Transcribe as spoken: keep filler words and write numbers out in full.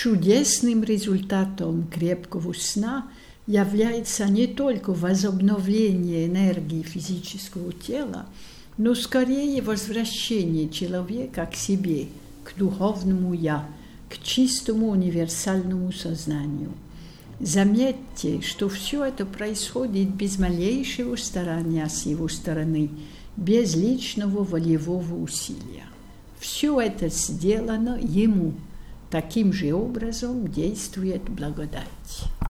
Чудесным результатом крепкого сна является не только возобновление энергии физического тела, но скорее возвращение человека к себе, к духовному «я», к чистому универсальному сознанию. Заметьте, что все это происходит без малейшего старания с его стороны, без личного волевого усилия. Все это сделано ему. Таким же образом действует благодать.